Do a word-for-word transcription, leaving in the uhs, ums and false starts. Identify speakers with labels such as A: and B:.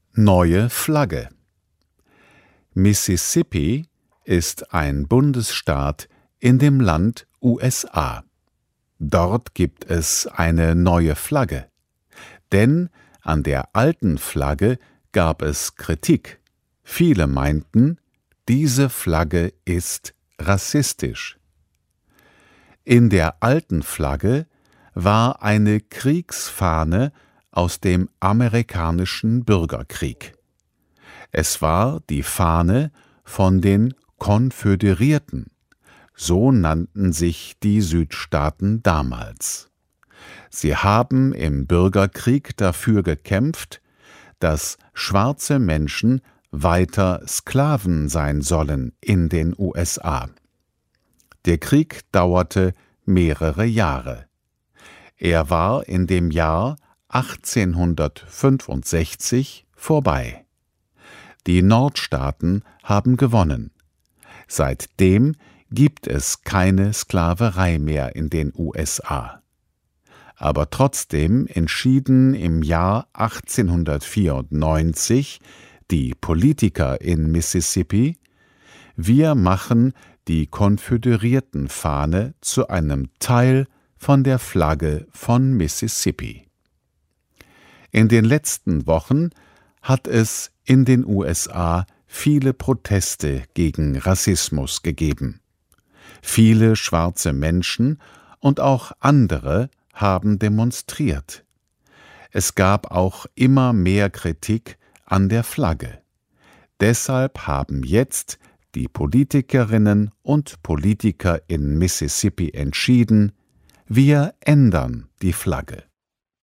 A: Neue Flagge. Mississippi ist ein Bundesstaat in dem Land U S A. Dort gibt es eine neue Flagge, denn an der alten Flagge gab es Kritik. Viele meinten, diese Flagge ist rassistisch. In der alten Flagge war eine Kriegsfahne aus dem amerikanischen Bürgerkrieg. Es war die Fahne von den Konföderierten, so nannten sich die Südstaaten damals. Sie haben im Bürgerkrieg dafür gekämpft, dass schwarze Menschen weiter Sklaven sein sollen in den U S A. Der Krieg dauerte mehrere Jahre. Er war in dem Jahr achtzehnhundertfünfundsechzig vorbei. Die Nordstaaten haben gewonnen. Seitdem gibt es keine Sklaverei mehr in den U S A. Aber trotzdem entschieden im Jahr achtzehnhundertvierundneunzig die Politiker in Mississippi: Wir machen die Konföderiertenfahne zu einem Teil von der Flagge von Mississippi. In den letzten Wochen hat es in den U S A viele Proteste gegen Rassismus gegeben. Viele schwarze Menschen und auch andere haben demonstriert. Es gab auch immer mehr Kritik an der Flagge. Deshalb haben jetzt die Politikerinnen und Politiker in Mississippi entschieden: Wir ändern die Flagge.